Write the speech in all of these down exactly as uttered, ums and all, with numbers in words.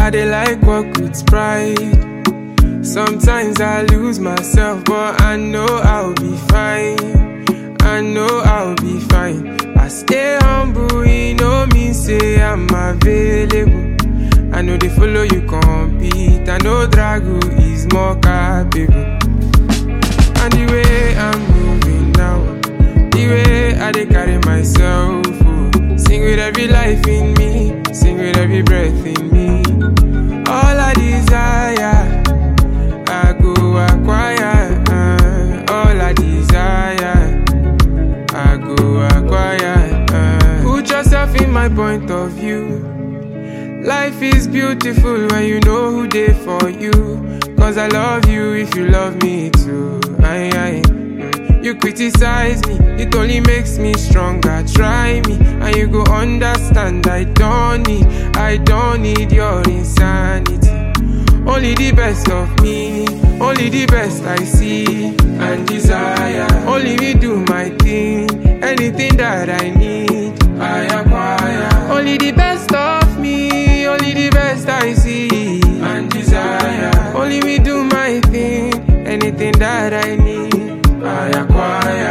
I dey like walk with pride. Sometimes I lose myself, but I know I'll be fine. I know I'll be fine. I stay humble, you know me, say I'm available. I know they follow you compete. I know Drago is more capable. And the way I'm moving now, the way I dey carry myself, oh. Sing with every life in me, sing with every breath in me. All I desire, I go acquire. uh, All I desire, I go acquire. uh. Put yourself in my point of view. Life is beautiful when you know who dey for you. Cause I love you if you love me too. Aye, aye. Mm. You criticize me, it only makes me stronger. Try me, and you go understand. I don't need, I don't need your insanity. Only the best of me, only the best I see and desire. Only me do my thing, anything that I need, I acquire. Only the best of me, only the best I see and desire. Only me do my thing, anything that I need, I acquire.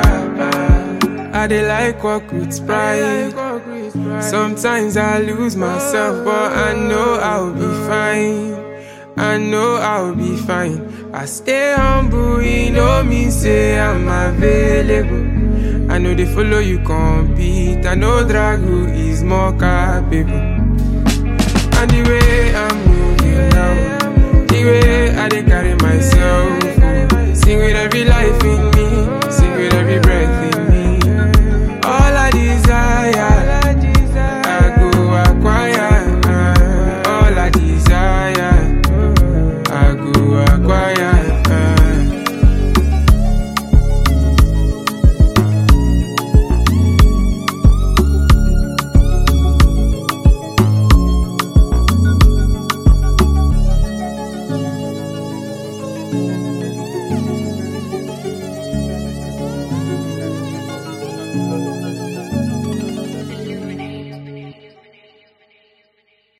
I dey like walk with pride. Sometimes I lose myself, but I know I'll be fine. I know I'll be fine. I stay humble, you know me, say I'm available. I know they follow you compete. I know Drago is more capable. And the way I'm moving now, the way I dey carry myself, oh. Sing with every life in me, sing with every breath in me. All I desire, I go acquire. uh, All I desire, I go acquire. uh.